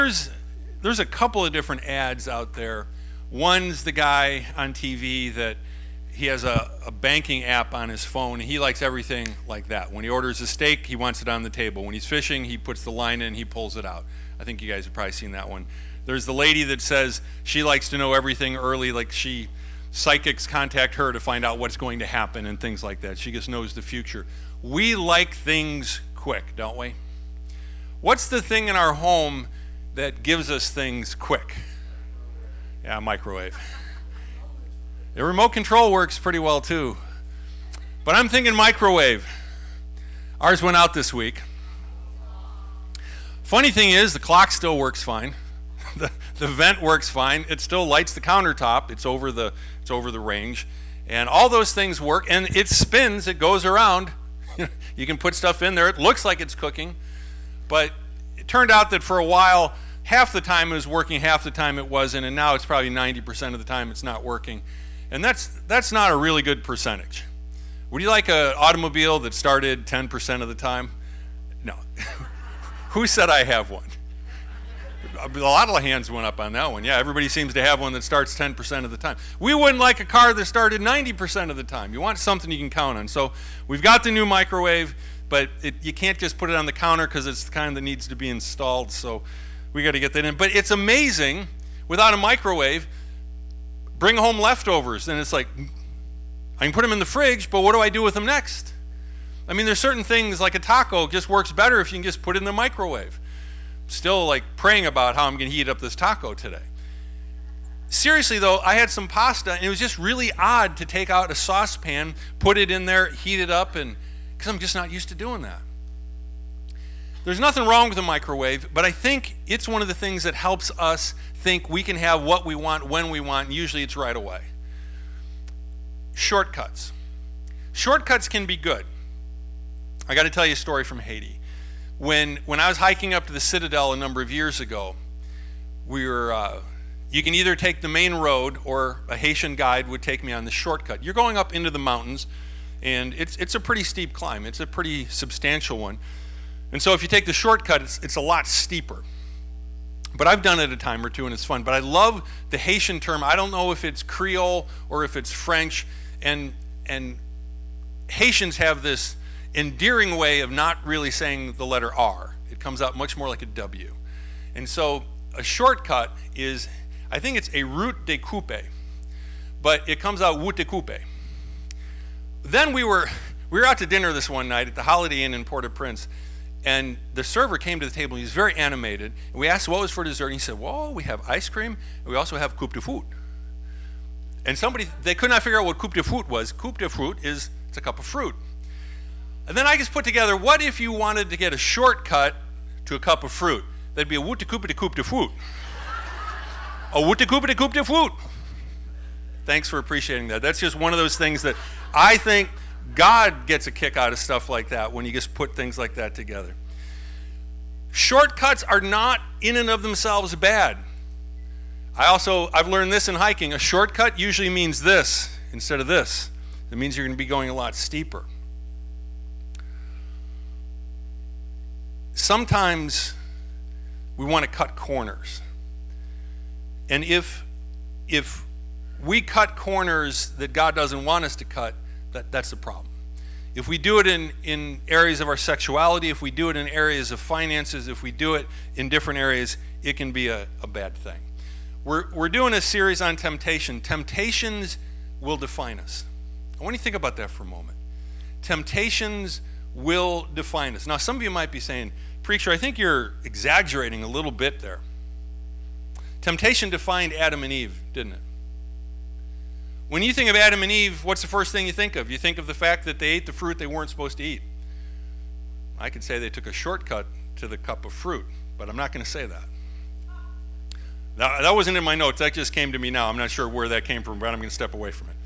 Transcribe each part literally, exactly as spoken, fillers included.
There's, there's a couple of different ads out there. One's the guy on T V that he has a, a banking app on his phone. He likes everything like that. When he orders a steak, he wants it on the table. When he's fishing, he puts the line in, he pulls it out. I think you guys have probably seen that one. There's the lady that says she likes to know everything early, like she psychics contact her to find out what's going to happen and things like that. She just knows the future. We like things quick, don't we? What's the thing in our home that gives us things quick? Yeah, microwave. The remote control works pretty well too. But I'm thinking microwave. Ours went out this week. Funny thing is, the clock still works fine. The, the vent works fine. It still lights the countertop. It's over the it's over the range. And all those things work. And it spins. It goes around. You can put stuff in there. It looks like it's cooking. But it turned out that for a while, half the time it was working, half the time it wasn't. And now it's probably ninety percent of the time it's not working. And that's that's not a really good percentage. Would you like an automobile that started ten percent of the time? No. Who said I have one? A lot of hands went up on that one. Yeah, everybody seems to have one that starts ten percent of the time. We wouldn't like a car that started ninety percent of the time. You want something you can count on. So we've got the new microwave, but it, you can't just put it on the counter because it's the kind that needs to be installed. So we got to get that in. But it's amazing, without a microwave, bring home leftovers, and it's like, I can put them in the fridge, but what do I do with them next? I mean, there's certain things, like a taco just works better if you can just put it in the microwave. Still like praying about how I'm going to heat up this taco today. Seriously though, I had some pasta, and it was just really odd to take out a saucepan, put it in there, heat it up, and because I'm just not used to doing that. There's nothing wrong with a microwave, but I think it's one of the things that helps us think we can have what we want when we want, and usually it's right away. Shortcuts. Shortcuts can be good. I got to tell you a story from Haiti. When when I was hiking up to the Citadel a number of years ago, we were, uh, you can either take the main road or a Haitian guide would take me on the shortcut. You're going up into the mountains, and it's it's a pretty steep climb. It's a pretty substantial one. And so if you take the shortcut, it's, it's a lot steeper. But I've done it a time or two, and it's fun. But I love the Haitian term. I don't know if it's Creole or if it's French. And and Haitians have this endearing way of not really saying the letter R. It comes out much more like a W. And so a shortcut is, I think it's a route de coupe, but it comes out route de coupe. Then we were we were out to dinner this one night at the Holiday Inn in Port-au-Prince, and the server came to the table. He was very animated, and we asked what was for dessert, and he said, well, we have ice cream, and we also have coupe de fruit. And somebody, they could not figure out what coupe de fruit was. Coupe de fruit is, it's a cup of fruit. And then I just put together, what if you wanted to get a shortcut to a cup of fruit? That'd be a woot de coupe de coupe de fruit. A woot de coupe de coupe de fruit. Thanks for appreciating that. That's just one of those things that I think God gets a kick out of stuff like that when you just put things like that together. Shortcuts are not in and of themselves bad. I also, I've learned this in hiking. A shortcut usually means this instead of this. It means you're going to be going a lot steeper. Sometimes we want to cut corners. And if if we cut corners that God doesn't want us to cut, that, that's the problem. If we do it in, in areas of our sexuality, if we do it in areas of finances, if we do it in different areas, it can be a, a bad thing. We're, we're doing a series on temptation. Temptations will define us. I want you to think about that for a moment. Temptations will define us. Now, some of you might be saying, preacher, I think you're exaggerating a little bit there. Temptation defined Adam and Eve, didn't it? When you think of Adam and Eve, what's the first thing you think of? You think of the fact that they ate the fruit they weren't supposed to eat. I could say they took a shortcut to the cup of fruit, but I'm not going to say that. That, that wasn't in my notes. That just came to me now. I'm not sure where that came from, but I'm going to step away from it.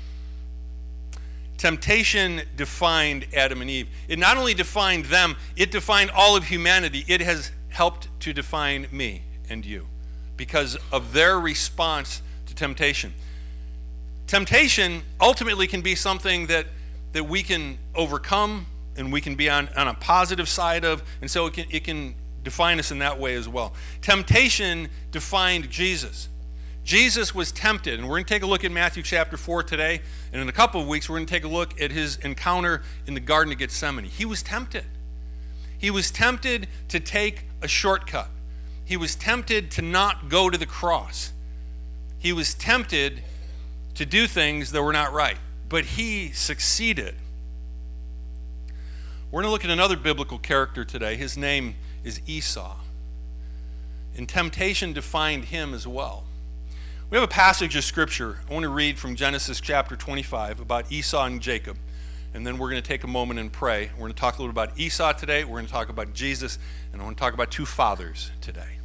Temptation defined Adam and Eve. It not only defined them, it defined all of humanity. It has helped to define me and you because of their response to temptation. Temptation ultimately can be something that, that we can overcome and we can be on, on a positive side of, and so it can, it can define us in that way as well. Temptation defined Jesus. Jesus was tempted, and we're going to take a look at Matthew chapter four today, and in a couple of weeks we're going to take a look at his encounter in the Garden of Gethsemane. He was tempted. He was tempted to take a shortcut. He was tempted to not go to the cross. He was tempted to do things that were not right, but he succeeded. We're going to look at another biblical character today. His name is Esau. And temptation defined him as well. We have a passage of scripture I want to read from Genesis chapter twenty-five about Esau and Jacob. And then we're going to take a moment and pray. We're going to talk a little about Esau today. We're going to talk about Jesus. And I want to talk about two fathers today.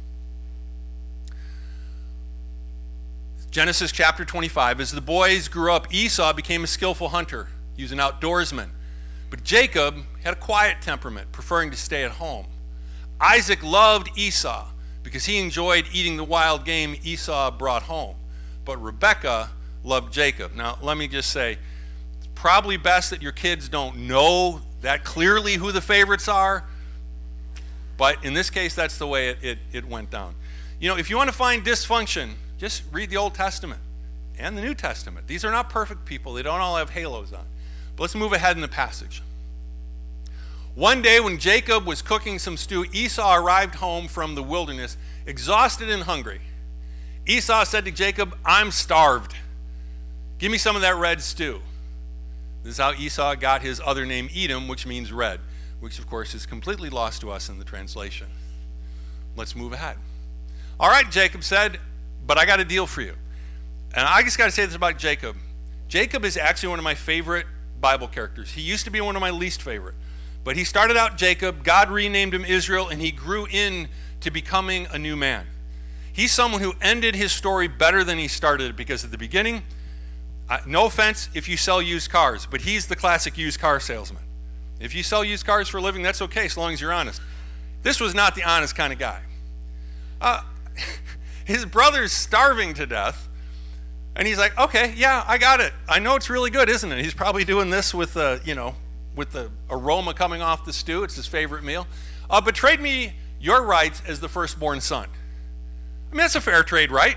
Genesis chapter twenty-five. As the boys grew up, Esau became a skillful hunter. He was an outdoorsman. But Jacob had a quiet temperament, preferring to stay at home. Isaac loved Esau because he enjoyed eating the wild game Esau brought home. But Rebekah loved Jacob. Now, let me just say, it's probably best that your kids don't know that clearly who the favorites are. But in this case, that's the way it, it, it went down. You know, if you want to find dysfunction, just read the Old Testament and the New Testament. These are not perfect people. They don't all have halos on. But let's move ahead in the passage. One day when Jacob was cooking some stew, Esau arrived home from the wilderness, exhausted and hungry. Esau said to Jacob, "I'm starved. Give me some of that red stew." This is how Esau got his other name Edom, which means red, which of course is completely lost to us in the translation. Let's move ahead. "All right," Jacob said, "but I got a deal for you." And I just got to say this about Jacob. Jacob is actually one of my favorite Bible characters. He used to be one of my least favorite. But he started out Jacob, God renamed him Israel, and he grew into becoming a new man. He's someone who ended his story better than he started it, because at the beginning, uh, no offense if you sell used cars, but he's the classic used car salesman. If you sell used cars for a living, that's okay, so long as you're honest. This was not the honest kind of guy. Uh, his brother's starving to death, and he's like, "Okay, yeah, I got it. I know it's really good, isn't it?" He's probably doing this with, uh, you know, with the aroma coming off the stew. It's his favorite meal. Uh, but trade me your rights as the firstborn son. I mean, that's a fair trade, right?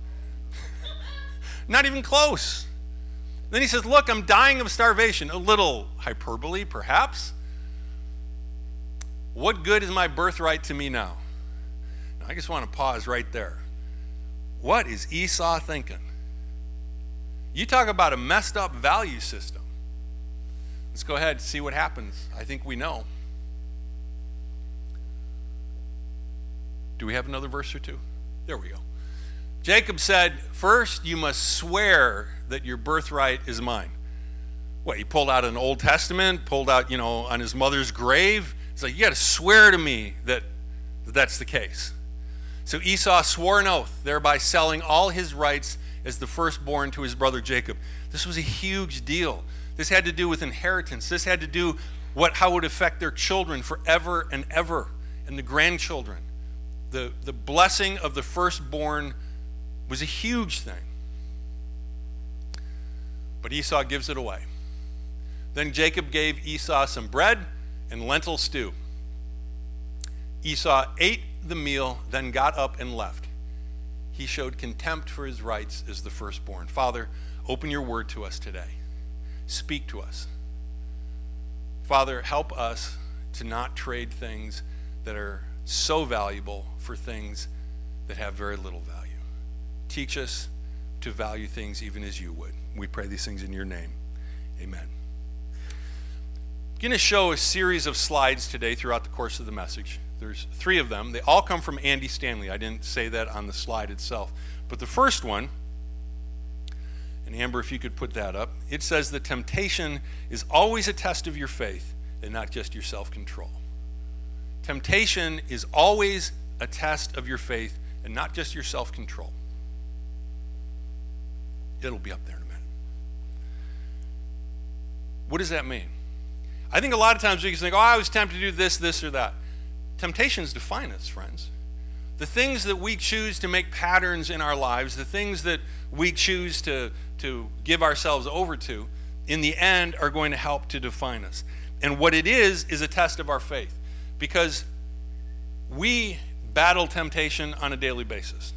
Not even close. Then he says, "Look, I'm dying of starvation." A little hyperbole, perhaps. "What good is my birthright to me now?" Now, I just want to pause right there. What is Esau thinking? You talk about a messed up value system. Let's go ahead and see what happens. I think we know. Do we have another verse or two? There we go. Jacob said, "First you must swear that your birthright is mine." What, he pulled out an Old Testament, pulled out, you know, on his mother's grave? It's like, you got to swear to me that, that that's the case. So Esau swore an oath, thereby selling all his rights as the firstborn to his brother Jacob. This was a huge deal. This had to do with inheritance. This had to do what how it would affect their children forever and ever, and the grandchildren. The, the blessing of the firstborn was a huge thing. But Esau gives it away. Then Jacob gave Esau some bread and lentil stew. Esau ate the meal, then got up and left. He showed contempt for his rights as the firstborn. Father, open your word to us today. Speak to us. Father, help us to not trade things that are so valuable for things that have very little value. Teach us to value things even as you would. We pray these things in your name. Amen. I'm going to show a series of slides today throughout the course of the message. There's three of them. They all come from Andy Stanley. I didn't say that on the slide itself. But the first one, and Amber, if you could put that up, it says that temptation is always a test of your faith and not just your self-control. Temptation is always a test of your faith and not just your self-control. It'll be up there in a minute. What does that mean? I think a lot of times we can think, oh, I was tempted to do this, this, or that. Temptations define us, friends. The things that we choose to make patterns in our lives, the things that we choose to, to give ourselves over to, in the end are going to help to define us. And what it is, is a test of our faith. Because we battle temptation on a daily basis.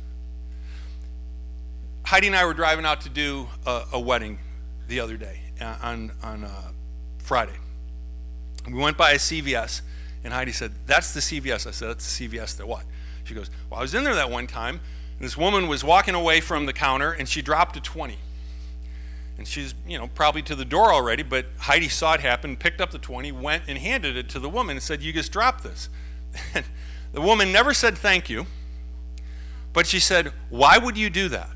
Heidi and I were driving out to do a, a wedding the other day uh, on, on uh, Friday. We went by a C V S, and Heidi said, "That's the C V S." I said, "That's the C V S that what?" She goes, "Well, I was in there that one time, and this woman was walking away from the counter, and she dropped a twenty. And she's, you know, probably to the door already, but Heidi saw it happen, picked up the twenty, went and handed it to the woman and said, "You just dropped this." And the woman never said thank you, but she said, "Why would you do that?"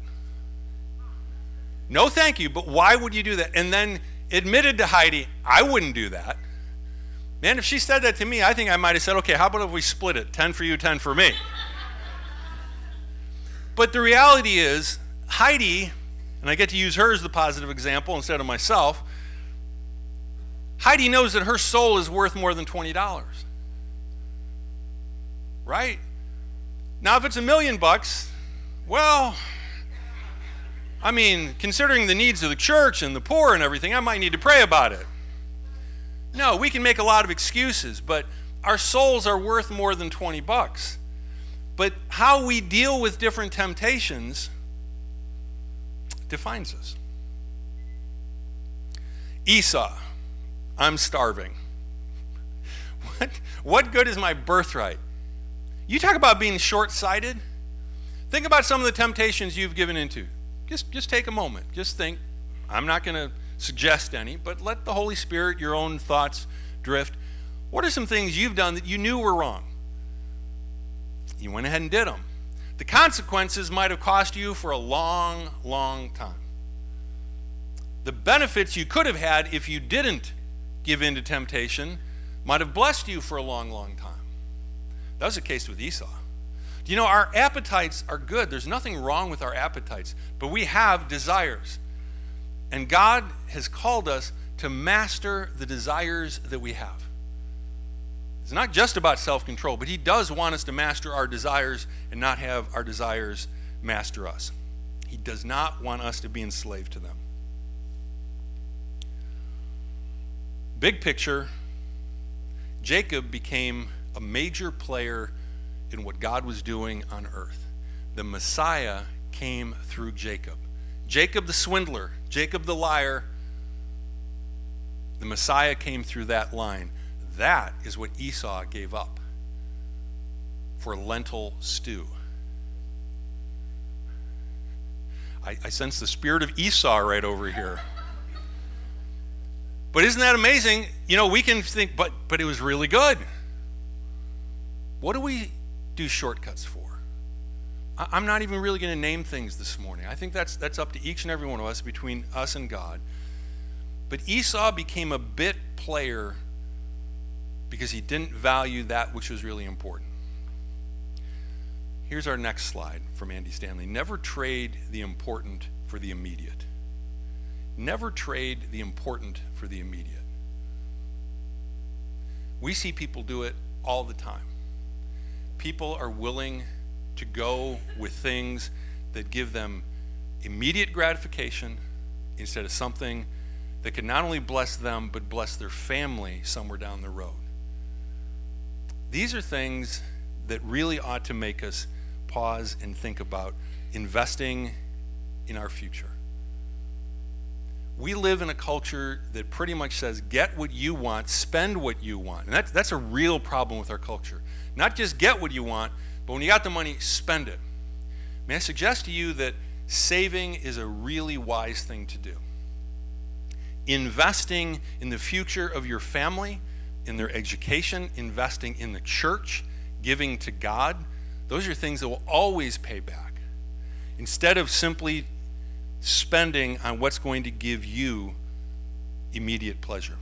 No thank you, but why would you do that? And then admitted to Heidi, "I wouldn't do that." Man, if she said that to me, I think I might have said, "Okay, how about if we split it? ten for you, ten for me." But the reality is, Heidi, and I get to use her as the positive example instead of myself, Heidi knows that her soul is worth more than twenty dollars. Right? Now, if it's a million bucks, well, I mean, considering the needs of the church and the poor and everything, I might need to pray about it. No, we can make a lot of excuses, but our souls are worth more than twenty bucks. But how we deal with different temptations defines us. Esau, "I'm starving." What, what good is my birthright? You talk about being short-sighted. Think about some of the temptations you've given into. Just, just take a moment. Just think. I'm not going to suggest any, but let the Holy Spirit, your own thoughts drift. What are some things you've done that you knew were wrong? You went ahead and did them. The consequences might have cost you for a long, long time. The benefits you could have had if you didn't give in to temptation might have blessed you for a long, long time. That was the case with Esau. Do you know, our appetites are good. There's nothing wrong with our appetites, but we have desires. And God has called us to master the desires that we have. It's not just about self-control, but he does want us to master our desires and not have our desires master us. He does not want us to be enslaved to them. Big picture, Jacob became a major player in what God was doing on earth. The Messiah came through Jacob. Jacob the swindler, Jacob the liar, the Messiah came through that line. That is what Esau gave up for lentil stew. I, I sense the spirit of Esau right over here. But isn't that amazing? You know, we can think, but but it was really good. What do we do shortcuts for? I, I'm not even really going to name things this morning. I think that's that's up to each and every one of us, between us and God. But Esau became a bit player because he didn't value that which was really important. Here's our next slide from Andy Stanley. Never trade the important for the immediate. Never trade the important for the immediate. We see people do it all the time. People are willing to go with things that give them immediate gratification instead of something that can not only bless them, but bless their family somewhere down the road. These are things that really ought to make us pause and think about investing in our future. We live in a culture that pretty much says, get what you want, spend what you want. And that's, that's a real problem with our culture. Not just get what you want, but when you got the money, spend it. May I suggest to you that saving is a really wise thing to do. Investing in the future of your family, in their education, investing in the church, giving to God, those are things that will always pay back. Instead of simply spending on what's going to give you immediate pleasure.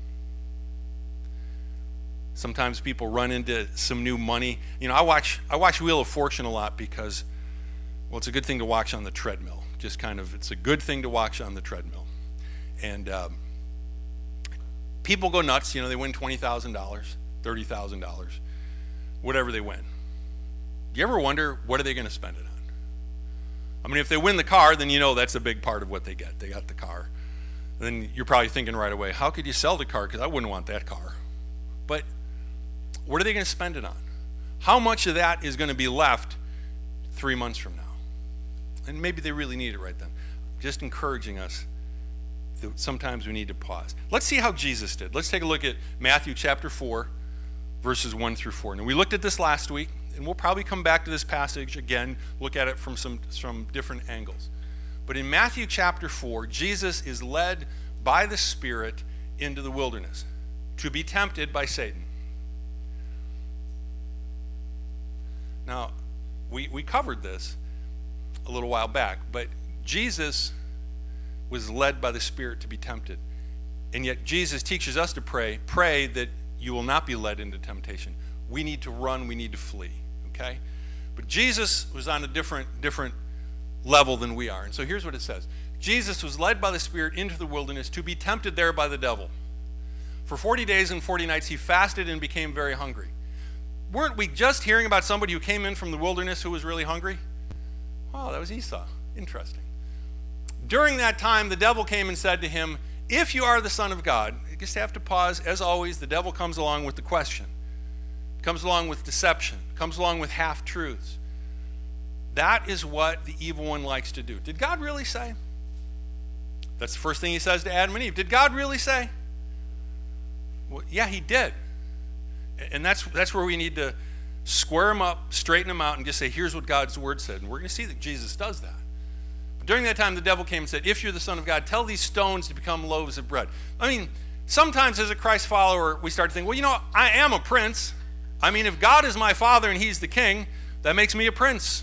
Sometimes people run into some new money. You know, I watch I watch Wheel of Fortune a lot because, well, it's a good thing to watch on the treadmill. Just kind of, it's a good thing to watch on the treadmill. And um, people go nuts. You know, they win twenty thousand dollars, thirty thousand dollars, whatever they win. Do you ever wonder, what are they going to spend it on? I mean, if they win the car, then you know that's a big part of what they get. They got the car. Then you're probably thinking right away, how could you sell the car? Because I wouldn't want that car. But what are they going to spend it on? how much of that is going to be left three months from now? And maybe they really need it right then. Just encouraging us that sometimes we need to pause. Let's see how Jesus did. Let's take a look at Matthew chapter four, verses one through four. Now, we looked at this last week, and we'll probably come back to this passage again, look at it from some, from different angles. But in Matthew chapter four, Jesus is led by the Spirit into the wilderness to be tempted by Satan. Now, we, we covered this a little while back, but Jesus was led by the Spirit to be tempted. And yet Jesus teaches us to pray, pray that you will not be led into temptation. We need to run, we need to flee, okay? But Jesus was on a different, different level than we are. And so here's what it says. Jesus was led by the Spirit into the wilderness to be tempted there by the devil. For forty days and forty nights he fasted and became very hungry. Weren't we just hearing about somebody who came in from the wilderness who was really hungry? Oh, that was Esau. Interesting. During that time, the devil came and said to him, if you are the Son of God, you just have to pause. As always, the devil comes along with the question, comes along with deception, comes along with half-truths. That is what the evil one likes to do. Did God really say? That's the first thing he says to Adam and Eve. Did God really say? Well, yeah, he did. And that's that's where we need to square them up, straighten them out, and just say, here's what God's word said. And we're going to see that Jesus does that. But during that time, the devil came and said, if you're the Son of God, tell these stones to become loaves of bread. I mean, sometimes as a Christ follower, we start to think, well, you know, I am a prince. I mean, if God is my father and he's the king, that makes me a prince.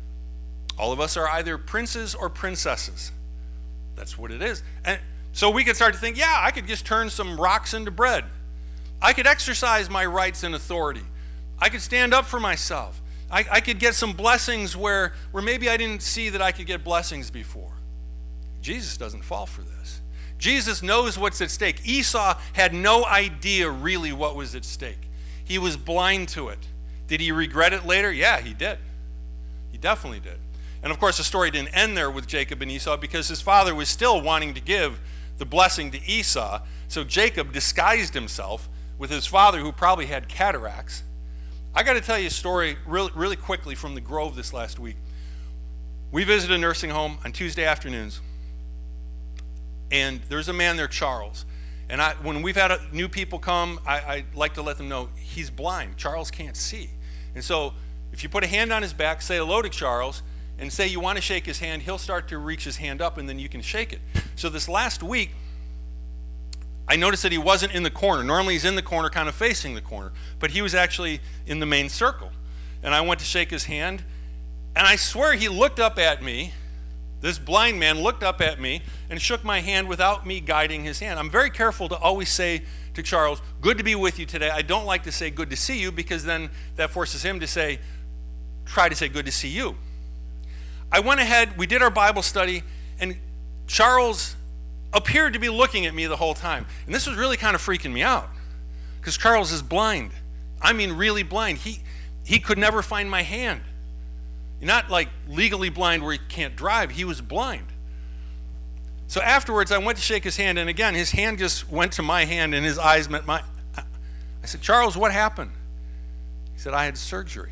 All of us are either princes or princesses. That's what it is. And so we could start to think, yeah, I could just turn some rocks into bread. I could exercise my rights and authority. I could stand up for myself. I, I could get some blessings where, where maybe I didn't see that I could get blessings before. Jesus doesn't fall for this. Jesus knows what's at stake. Esau had no idea really what was at stake. He was blind to it. Did he regret it later? Yeah, he did. He definitely did. And of course, the story didn't end there with Jacob and Esau because his father was still wanting to give the blessing to Esau. So Jacob disguised himself with his father, who probably had cataracts. I got to tell you a story really, really quickly from the Grove this last week. We visited a nursing home on Tuesday afternoons, and there's a man there, Charles. And I, when we've had a, new people come, I, I like to let them know he's blind. Charles can't see. And so if you put a hand on his back, say hello to Charles, and say you want to shake his hand, he'll start to reach his hand up, and then you can shake it. So this last week, I noticed that he wasn't in the corner. Normally he's in the corner, kind of facing the corner, but he was actually in the main circle. And I went to shake his hand, and I swear he looked up at me. This blind man looked up at me and shook my hand without me guiding his hand. I'm very careful to always say to Charles, good to be with you today. I don't like to say good to see you because then that forces him to say, try to say good to see you. I went ahead, we did our Bible study, and Charles appeared to be looking at me the whole time. And this was really kind of freaking me out because Charles is blind. I mean really blind. He he could never find my hand. Not like legally blind where he can't drive. He was blind. So afterwards, I went to shake his hand, and again, his hand just went to my hand, and his eyes met my... I said, Charles, what happened? He said, I had surgery.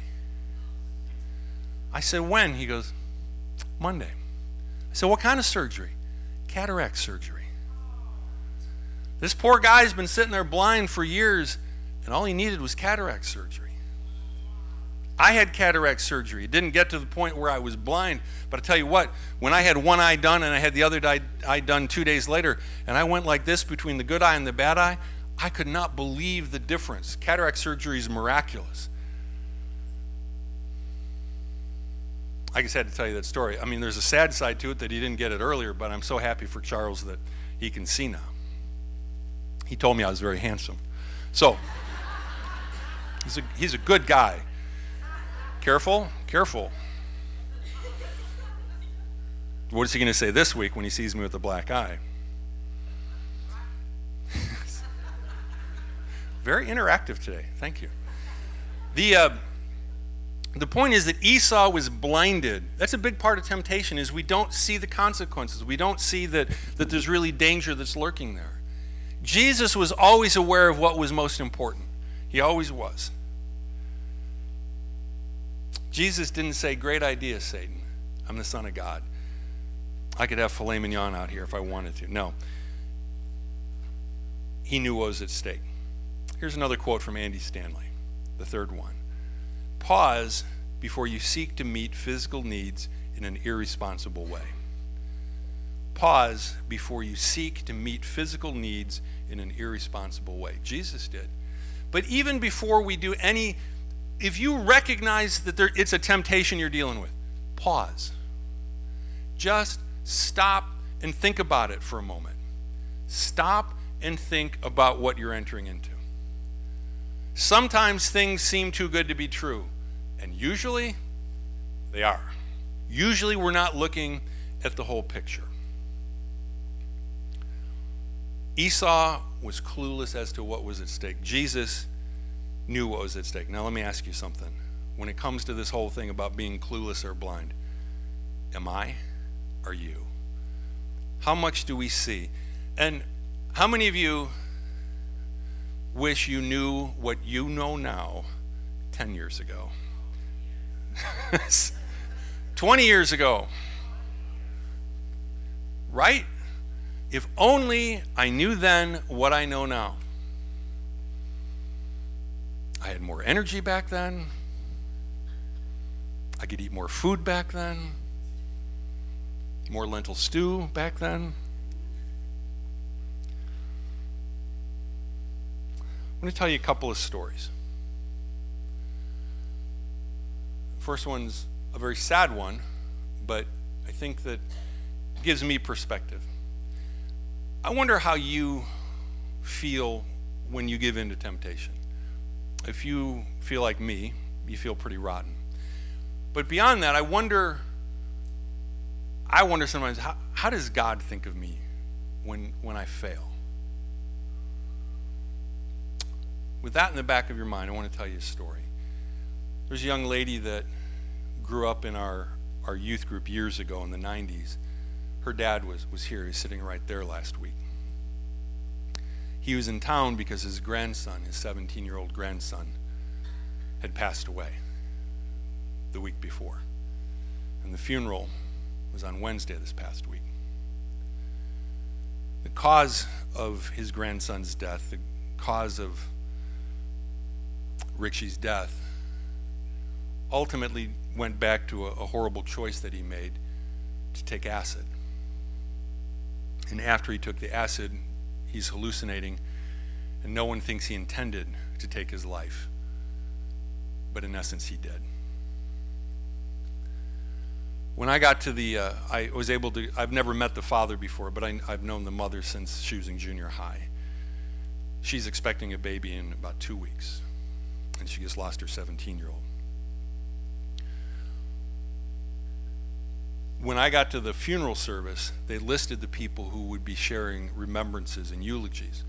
I said, when? He goes, Monday. I said, what kind of surgery? Cataract surgery. This poor guy's been sitting there blind for years, and all he needed was cataract surgery. I had cataract surgery. It didn't get to the point where I was blind, but I tell you what, when I had one eye done and I had the other eye done two days later, and I went like this between the good eye and the bad eye, I could not believe the difference. Cataract surgery is miraculous. I just had to tell you that story. I mean, there's a sad side to it that he didn't get it earlier, but I'm so happy for Charles that he can see now. He told me I was very handsome. So, he's a, he's a good guy. Careful, careful. What is he going to say this week when he sees me with a black eye? Very interactive today. Thank you. The uh, the point is that Esau was blinded. That's a big part of temptation, is we don't see the consequences. We don't see that, that there's really danger that's lurking there. Jesus was always aware of what was most important. He always was. Jesus didn't say, great idea, Satan. I'm the Son of God. I could have filet mignon out here if I wanted to. No. He knew what was at stake. Here's another quote from Andy Stanley, the third one. Pause before you seek to meet physical needs in an irresponsible way. Pause before you seek to meet physical needs in an irresponsible way. Jesus did. But even before we do any, if you recognize that there, it's a temptation you're dealing with, pause. Just stop and think about it for a moment. Stop and think about what you're entering into. Sometimes things seem too good to be true, and usually they are. Usually we're not looking at the whole picture. Esau was clueless as to what was at stake. Jesus knew what was at stake. Now let me ask you something. When it comes to this whole thing about being clueless or blind, am I? Are you? How much do we see? And how many of you wish you knew what you know now ten years ago? twenty years ago. Right? If only I knew then what I know now. I had more energy back then. I could eat more food back then. More lentil stew back then. I'm going to tell you a couple of stories. The first one's a very sad one, but I think that gives me perspective. I wonder how you feel when you give in to temptation. If you feel like me, you feel pretty rotten. But beyond that, I wonder, I wonder sometimes, how, how does God think of me when, when I fail? With that in the back of your mind, I want to tell you a story. There's a young lady that grew up in our, our youth group years ago in the nineties. Her dad was, was here. He was sitting right there last week. He was in town because his grandson, his seventeen-year-old grandson, had passed away the week before. And the funeral was on Wednesday this past week. The cause of his grandson's death, the cause of Richie's death, ultimately went back to a, a horrible choice that he made to take acid. And after he took the acid, he's hallucinating, and no one thinks he intended to take his life. But in essence, he did. When I got to the, uh, I was able to, I've never met the father before, but I, I've known the mother since she was in junior high. She's expecting a baby in about two weeks, and she just lost her seventeen-year-old. When I got to the funeral service, they listed the people who would be sharing remembrances and eulogies.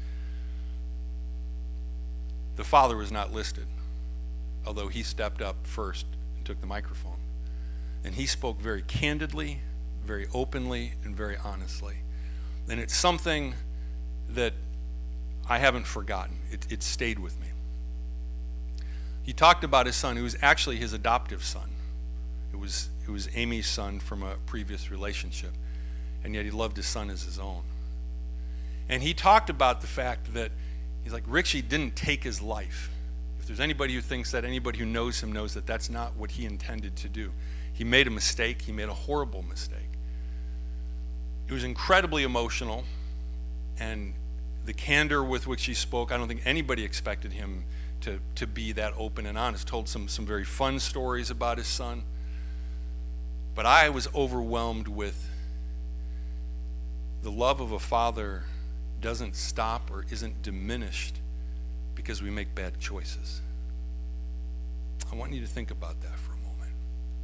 The father was not listed, although he stepped up first and took the microphone. And he spoke very candidly, very openly, and very honestly. And it's something that I haven't forgotten. It, it stayed with me. He talked about his son, who was actually his adoptive son. It was it was Amy's son from a previous relationship, and yet he loved his son as his own. And he talked about the fact that he's like, Richie didn't take his life. If there's anybody who thinks that, anybody who knows him knows that that's not what he intended to do. He made a mistake. He made a horrible mistake. It was incredibly emotional, and the candor with which he spoke, I don't think anybody expected him to, to be that open and honest. Told some, some very fun stories about his son. But I was overwhelmed with the love of a father doesn't stop or isn't diminished because we make bad choices. I want you to think about that for a moment.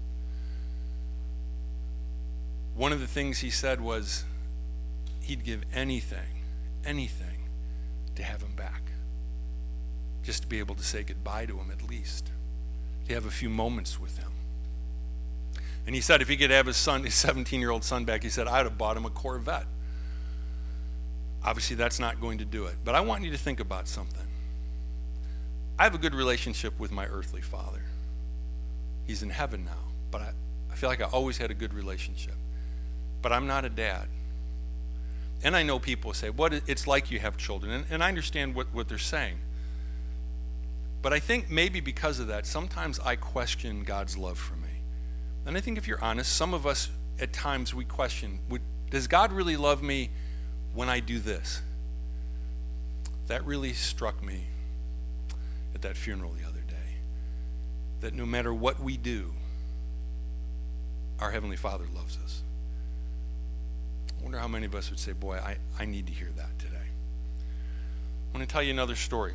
One of the things he said was he'd give anything, anything to have him back. Just to be able to say goodbye to him at least. To have a few moments with him. And he said if he could have his son, his seventeen-year-old son back, he said, I'd have bought him a Corvette. Obviously, that's not going to do it. But I want you to think about something. I have a good relationship with my earthly father. He's in heaven now, but I, I feel like I always had a good relationship. But I'm not a dad. And I know people say, what it's like you have children, and, and I understand what, what they're saying. But I think maybe because of that, sometimes I question God's love for me. And I think if you're honest, some of us at times we question, would, does God really love me when I do this? That really struck me at that funeral the other day. That no matter what we do, our Heavenly Father loves us. I wonder how many of us would say, boy, I, I need to hear that today. I want to tell you another story.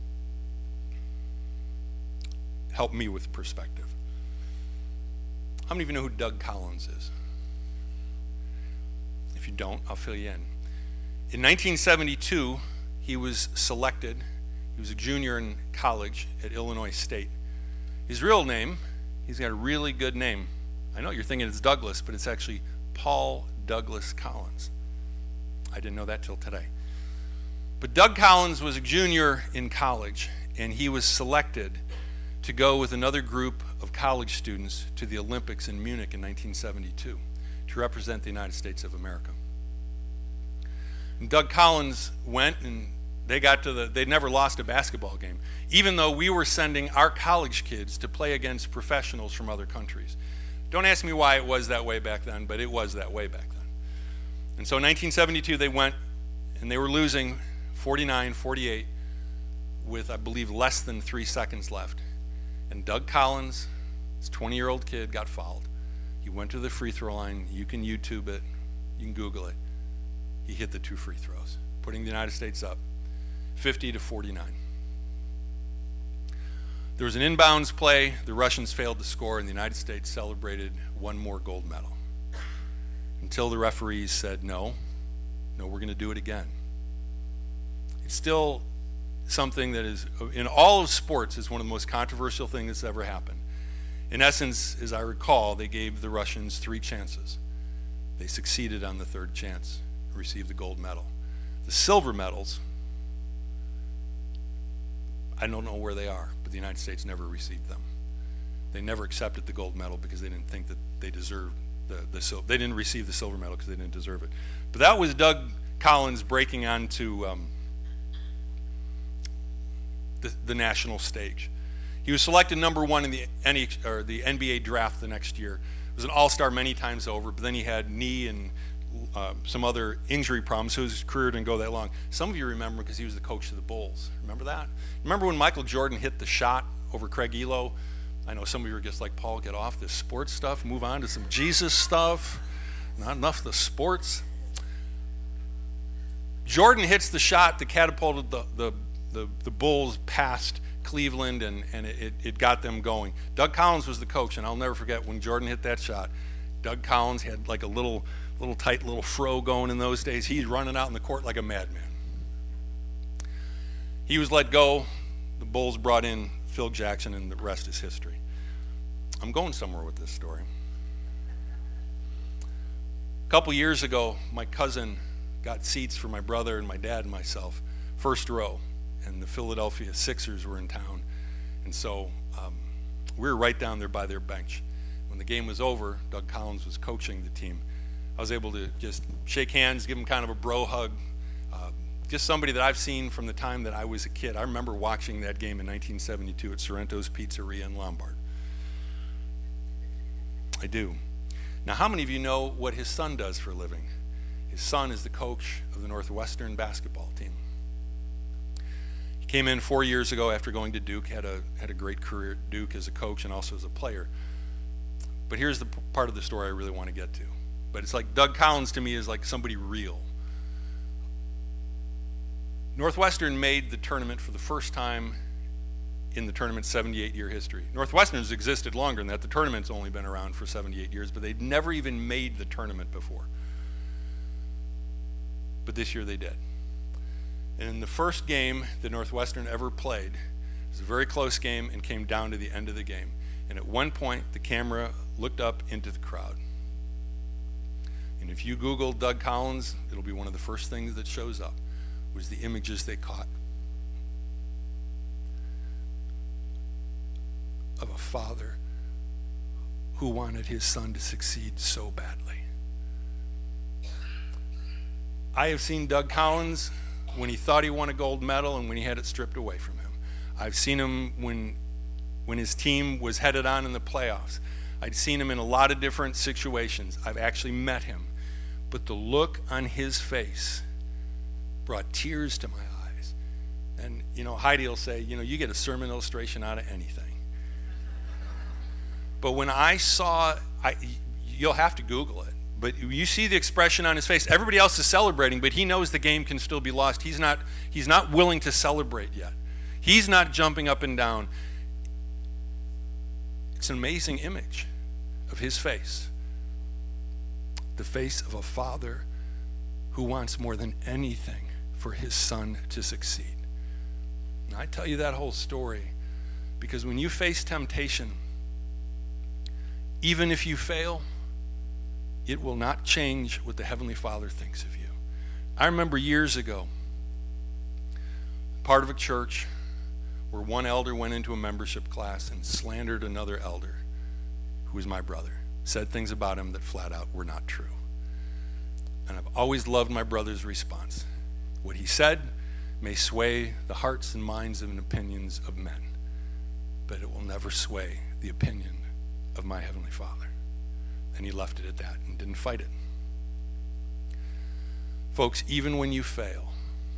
Help me with perspective. How many of you know who Doug Collins is? If you don't, I'll fill you in. In nineteen seventy-two, he was selected. He was a junior in college at Illinois State. His real name, he's got a really good name. I know you're thinking it's Douglas, but it's actually Paul Douglas Collins. I didn't know that till today. But Doug Collins was a junior in college, and he was selected to go with another group of college students to the Olympics in Munich in nineteen seventy-two to represent the United States of America. And Doug Collins went, and they got to the, they never lost a basketball game, even though we were sending our college kids to play against professionals from other countries. Don't ask me why it was that way back then, but it was that way back then. And so in nineteen seventy-two, they went, and they were losing forty-nine forty-eight with, I believe, less than three seconds left. And Doug Collins, this twenty-year-old kid, got fouled. He went to the free throw line. You can YouTube it. You can Google it. He hit the two free throws, putting the United States up fifty to forty-nine. There was an inbounds play. The Russians failed to score, and the United States celebrated one more gold medal. Until the referees said, no, no, we're going to do it again. It's still something that is, in all of sports, is one of the most controversial things that's ever happened. In essence, as I recall, they gave the Russians three chances. They succeeded on the third chance and received the gold medal. The silver medals, I don't know where they are, but the United States never received them. They never accepted the gold medal because they didn't think that they deserved the, the silver. They didn't receive the silver medal because they didn't deserve it. But that was Doug Collins breaking onto um, the, the national stage. He was selected number one in the N H, or the N B A draft the next year. He was an all-star many times over, but then he had knee and uh, some other injury problems, so his career didn't go that long. Some of you remember because he was the coach of the Bulls. Remember that? Remember when Michael Jordan hit the shot over Craig Elo? I know some of you are just like, Paul, get off this sports stuff, move on to some Jesus stuff. Not enough of the sports. Jordan hits the shot that catapulted the, the, the, the Bulls past Cleveland, and, and it, it got them going. Doug Collins was the coach, and I'll never forget when Jordan hit that shot. Doug Collins had like a little, little tight little fro going in those days. He's running out in the court like a madman. He was let go. The Bulls brought in Phil Jackson, and the rest is history. I'm going somewhere with this story. A couple years ago, my cousin got seats for my brother and my dad and myself, first row, and the Philadelphia Sixers were in town. And so um, we were right down there by their bench. When the game was over, Doug Collins was coaching the team. I was able to just shake hands, give him kind of a bro hug. Uh, just somebody that I've seen from the time that I was a kid. I remember watching that game in nineteen seventy-two at Sorrento's Pizzeria in Lombard. I do. Now, how many of you know what his son does for a living? His son is the coach of the Northwestern basketball team. He came in four years ago after going to Duke, had a had a great career at Duke as a coach and also as a player. But here's the p- part of the story I really want to get to. But it's like Doug Collins to me is like somebody real. Northwestern made the tournament for the first time in the tournament's seventy-eight year history. Northwestern's existed longer than that. The tournament's only been around for seventy-eight years, but they'd never even made the tournament before. But this year they did. And in the first game that Northwestern ever played, it was a very close game and came down to the end of the game. And at one point, the camera looked up into the crowd. And if you Google Doug Collins, it'll be one of the first things that shows up, was the images they caught of a father who wanted his son to succeed so badly. I have seen Doug Collins when he thought he won a gold medal and when he had it stripped away from him. I've seen him when when his team was headed on in the playoffs. I'd seen him in a lot of different situations. I've actually met him. But the look on his face brought tears to my eyes. And, you know, Heidi will say, you know, you get a sermon illustration out of anything. But when I saw, I, you'll have to Google it, but you see the expression on his face. Everybody else is celebrating, but he knows the game can still be lost. He's not, he's not willing to celebrate yet. He's not jumping up and down. It's an amazing image of his face. The face of a father who wants more than anything for his son to succeed. And I tell you that whole story because when you face temptation, even if you fail, it will not change what the Heavenly Father thinks of you. I remember years ago, part of a church where one elder went into a membership class and slandered another elder, who was my brother, said things about him that flat out were not true. And I've always loved my brother's response. What he said may sway the hearts and minds and opinions of men, but it will never sway the opinion of my Heavenly Father. And he left it at that and didn't fight it. Folks, even when you fail,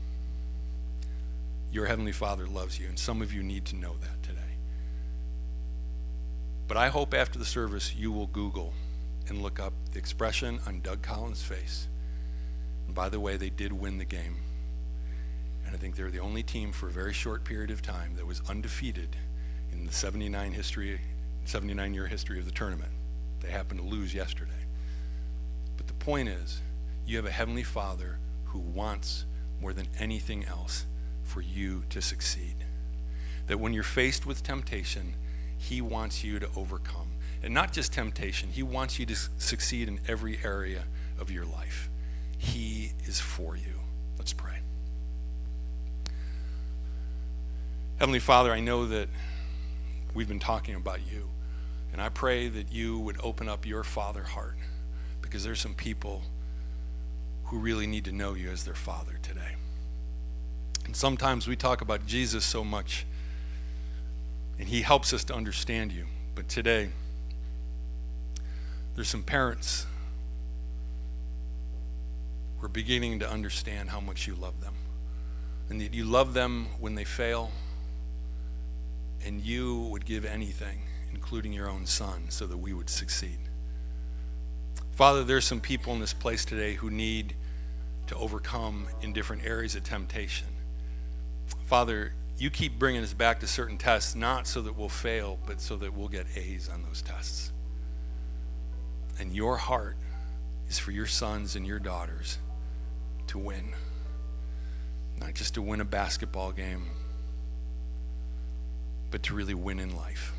your Heavenly Father loves you, and some of you need to know that today. But I hope after the service you will Google and look up the expression on Doug Collins' face. And by the way, they did win the game. And I think they're the only team for a very short period of time that was undefeated in the seventy-nine history, seventy-nine year history of the tournament. They happened to lose yesterday. But the point is, you have a Heavenly Father who wants more than anything else for you to succeed. That when you're faced with temptation, he wants you to overcome. And not just temptation, he wants you to succeed in every area of your life. He is for you. Let's pray. Heavenly Father, I know that we've been talking about you, and I pray that you would open up your Father heart, because there's some people who really need to know you as their Father today. And sometimes we talk about Jesus so much, and he helps us to understand you. But today, there's some parents who are beginning to understand how much you love them, and that you love them when they fail, and you would give anything, including your own son, so that we would succeed. Father, there's some people in this place today who need to overcome in different areas of temptation. Father, you keep bringing us back to certain tests, not so that we'll fail, but so that we'll get A's on those tests. And your heart is for your sons and your daughters to win. Not just to win a basketball game, but to really win in life.